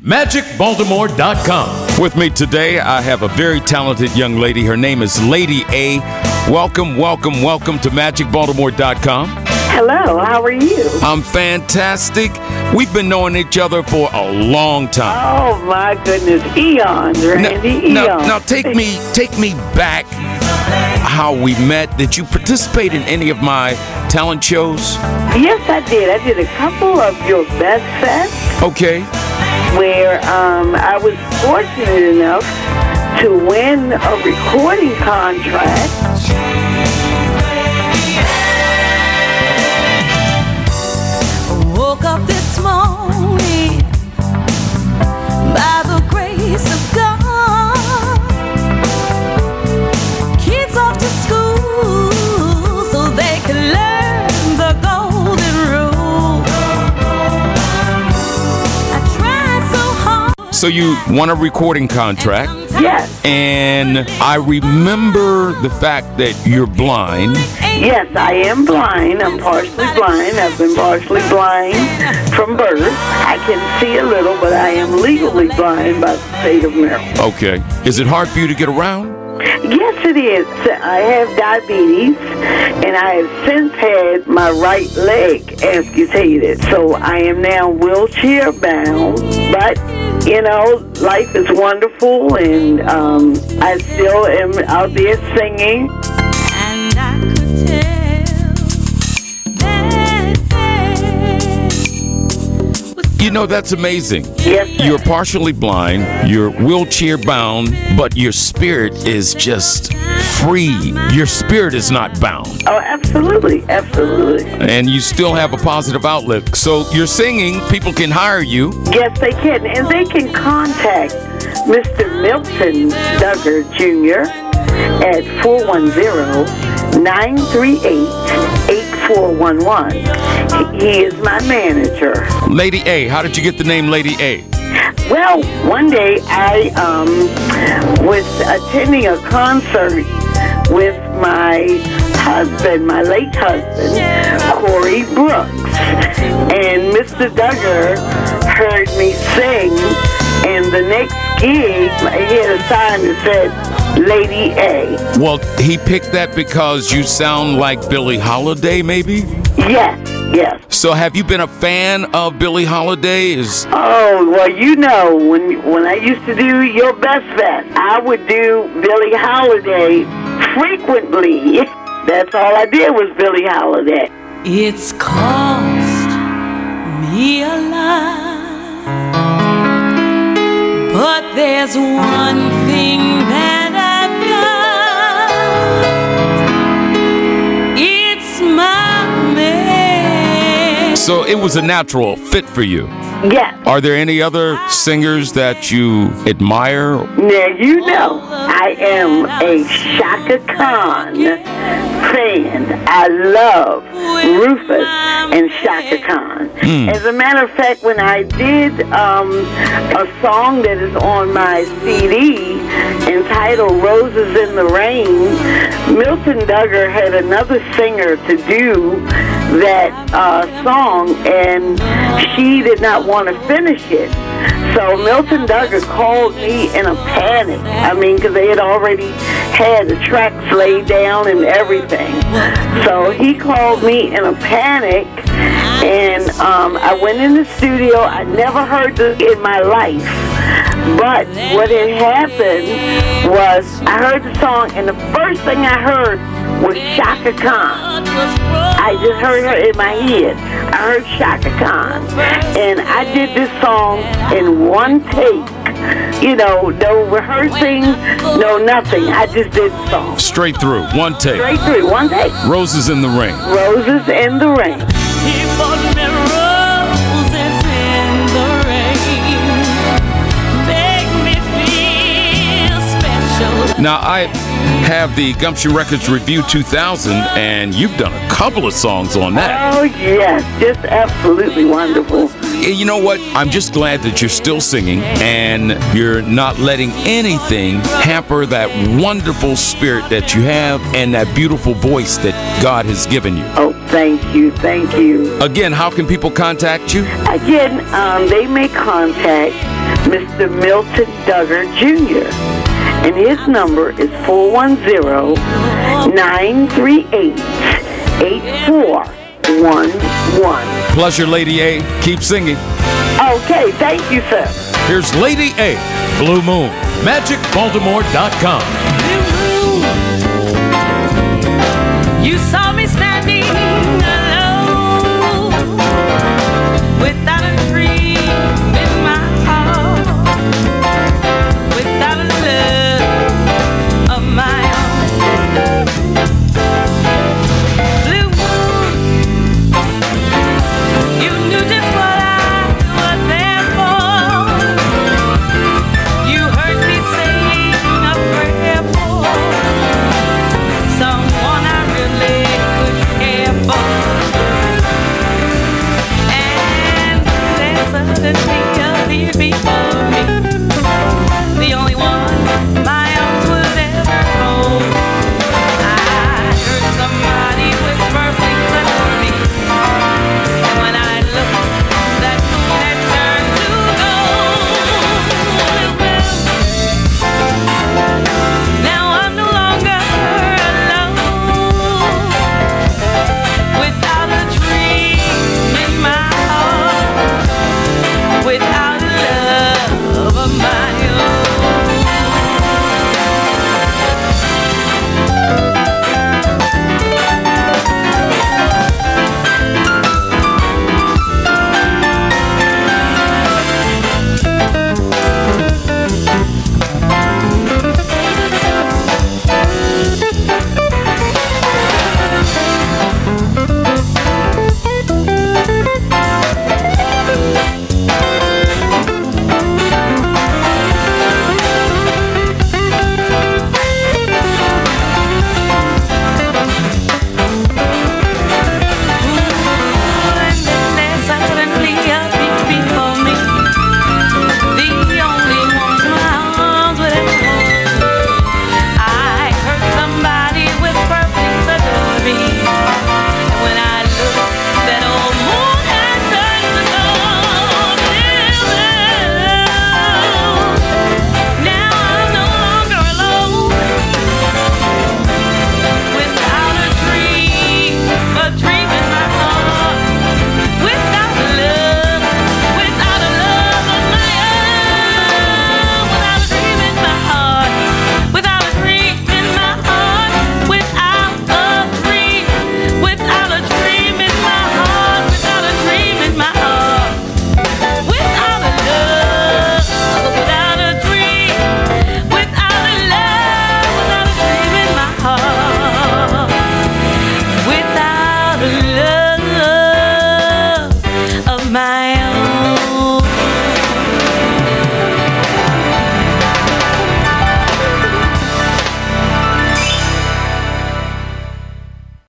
MagicBaltimore.com. With me today, I have a very talented young lady. Her name is Lady A. Welcome, welcome, welcome to MagicBaltimore.com. Hello, how are you? I'm fantastic. We've been knowing each other for a long time. Oh my goodness, eons, Randy, eons. Now take me back how we met. Did you participate in any of my talent shows? Yes, I did. I did a couple of your Best Fest. Okay. Where I was fortunate enough to win a recording contract. Woke up this morning by the grace of God. Kids off to school so they can learn the golden rule. I tried so hard. So you won a recording contract. Yes. And I remember the fact that you're blind. Yes, I am blind. I'm partially blind. I've been partially blind from birth. I can see a little, but I am legally blind by the state of Maryland. Okay. Is it hard for you to get around? Yes, it is. I have diabetes, and I have since had my right leg amputated. So I am now wheelchair bound, but you know, life is wonderful, and I still am out there singing. And I could tell that You know, that's amazing. Yes, sir. You're partially blind, you're wheelchair bound, but your spirit is just free. Your spirit is not bound. Oh, absolutely, absolutely. And you still have a positive outlook. So you're singing, people can hire you. Yes, they can, and they can contact Mr. Milton Duggar Jr. at 410-938-8411. He is my manager. Lady A, how did you get the name Lady A? Well, one day I was attending a concert with my husband, my late husband, Corey Brooks. And Mr. Duggar heard me sing, and the next gig, he had a sign that said, Lady A. Well, he picked that because you sound like Billie Holiday, maybe? Yes, yes. So have you been a fan of Billie Holiday? Oh, well, you know, when I used to do your Best Fest, I would do Billie Holiday frequently. That's all I did was Billie Holiday. it's cost me a lot, but there's one thing that I've got. It's my man. So it was a natural fit for you. Yes. Are there any other singers that you admire? Now, you know, I am a Shaka Khan fan. I love Rufus and Shaka Khan. As a matter of fact, when I did a song that is on my CD entitled Roses in the Rain, Milton Duggar had another singer to do that song, and she did not want to finish it. So Milton Duggar called me in a panic. I mean, because they had already had the tracks laid down and everything. So he called me in a panic, and I went in the studio. I never heard this in my life. But what had happened was I heard the song, and the first thing I heard was Shaka Khan. I just heard her in my head. I heard Shaka Khan. And I did this song in one take. You know, no rehearsing, no nothing. I just did the song. Straight through, one take. Straight through, one take. Roses in the Rain. Roses in the Rain. He bought me roses in the rain, make me feel special. Now, I have the Gumption Records Review 2000, and you've done a couple of songs on that. Oh, yes. Just absolutely wonderful. You know what? I'm just glad that you're still singing and you're not letting anything hamper that wonderful spirit that you have and that beautiful voice that God has given you. Oh, thank you. Thank you. Again, how can people contact you? Again, they may contact Mr. Milton Duggar Jr., and his number is 410-938-8411. Pleasure, Lady A. Keep singing. Okay, thank you, sir. Here's Lady A, Blue Moon, MagicBaltimore.com. You saw